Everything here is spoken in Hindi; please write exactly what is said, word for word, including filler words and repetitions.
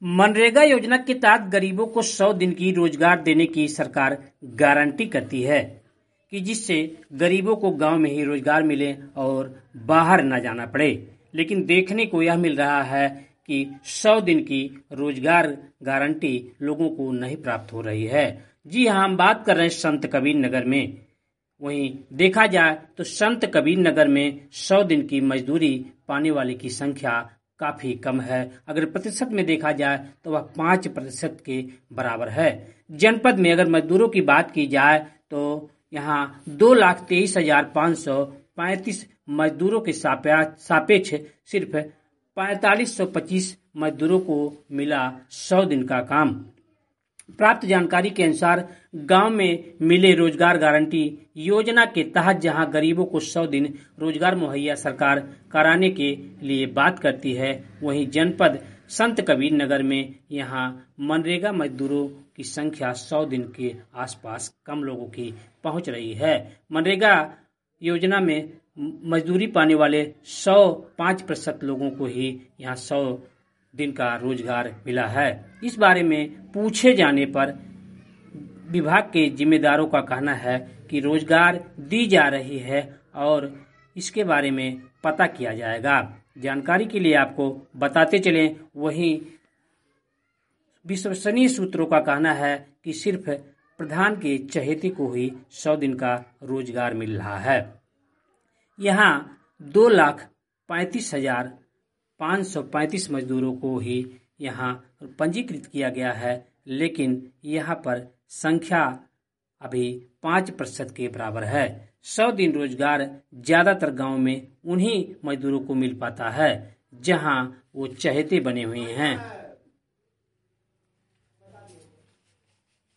मनरेगा योजना के तहत गरीबों को सौ दिन की रोजगार देने की सरकार गारंटी करती है कि जिससे गरीबों को गांव में ही रोजगार मिले और बाहर न जाना पड़े। लेकिन देखने को यह मिल रहा है कि सौ दिन की रोजगार गारंटी लोगों को नहीं प्राप्त हो रही है। जी हाँ, हम बात कर रहे हैं संत कबीर नगर में। वहीं देखा जाए तो संत कबीर नगर में सौ दिन की मजदूरी पाने वाले की संख्या काफी कम है। अगर प्रतिशत में देखा जाए तो वह पाँच प्रतिशत के बराबर है। जनपद में अगर मजदूरों की बात की जाए तो यहाँ दो लाख तेईस हजार पाँच सौ पैंतीस मजदूरों के सापेक्ष सिर्फ पैंतालीस सौ पच्चीस मजदूरों को मिला सौ दिन का काम। प्राप्त जानकारी के अनुसार गांव में मिले रोजगार गारंटी योजना के तहत जहां गरीबों को सौ दिन रोजगार मुहैया सरकार कराने के लिए बात करती है, वहीं जनपद संत कबीर नगर में यहां मनरेगा मजदूरों की संख्या सौ दिन के आसपास कम लोगों की पहुंच रही है। मनरेगा योजना में मजदूरी पाने वाले सौ पाँच प्रतिशत लोगों को ही यहाँ सौ दिन का रोजगार मिला है। इस बारे में पूछे जाने पर विभाग के जिम्मेदारों का कहना है कि रोजगार दी जा रही है और इसके बारे में पता किया जाएगा। जानकारी के लिए आपको बताते चलें, वहीं विश्वसनीय सूत्रों का कहना है कि सिर्फ प्रधान के चहेते को ही सौ दिन का रोजगार मिल रहा है। यहाँ दो लाख पैंतीस हजार पाँच सौ पैंतीस मजदूरों को ही यहाँ पंजीकृत किया गया है, लेकिन यहाँ पर संख्या अभी पाँच प्रतिशत के बराबर है। सौ दिन रोजगार ज्यादातर गांव में उन्हीं मजदूरों को मिल पाता है जहां वो चहेते बने हुए हैं।